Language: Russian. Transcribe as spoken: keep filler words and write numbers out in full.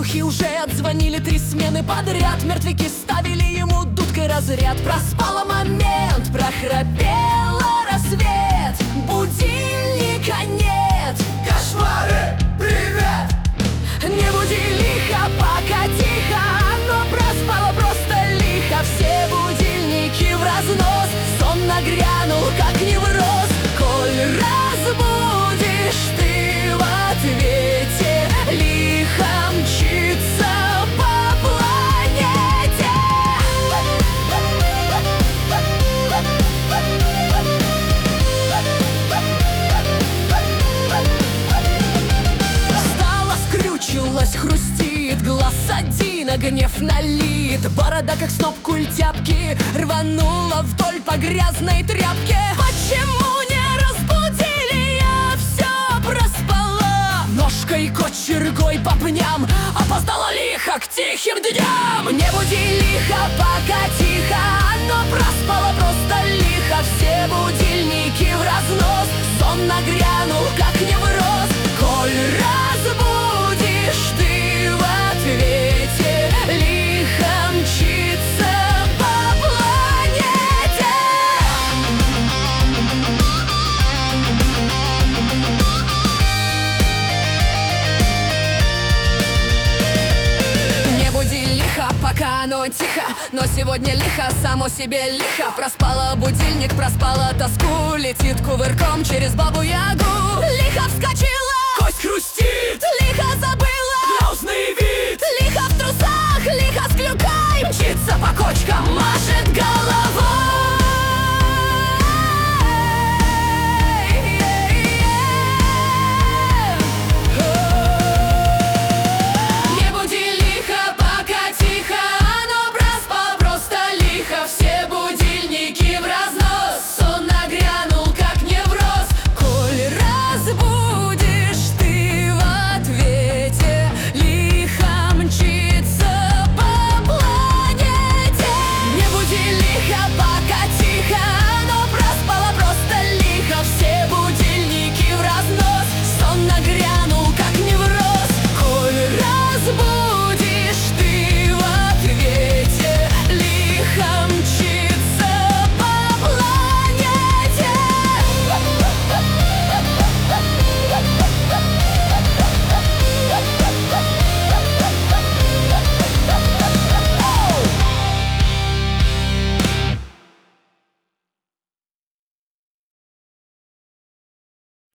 Мухи уже отзвонили три смены подряд. Мертвяки ставили ему дудкой разряд. Проспала момент, прохрапела рассвет. Будильника нет. Кошмары, привет! Не буди лихо, пока тихо. Оно проспало просто лихо. Все будильники в разнос. Сон нагрянул, как невроз. Коль разбудишь, ты в ответе. Лихо мчится по планете. Встала, скрючилась, хрустит. Глаз один, а гнев налит. Борода, как сноп культяпки, рванула вдоль по грязной тряпке. Почему не разбудили? Я все проспала. Ножкой, кочергой по пням. Опоздала лихо к тихим дням. Не буди лихо, пока тихо. Оно проспало просто лихо. Все будильники в разнос. Сон нагрянул, как невроз. Коль разбудишь, ты в ответе. Лихо мчится по планете. Не буди лихо, пока оно тихо. Но сегодня лихо, само себе лихо. Проспала будильник, проспала тоску. Летит кувырком через бабу-ягу. Лихо вскочила, Кость хрустит, лихо забыла. грозный вид. Лихо в трусах, лихо с клюкой. Мчится по кочкам, машет головой.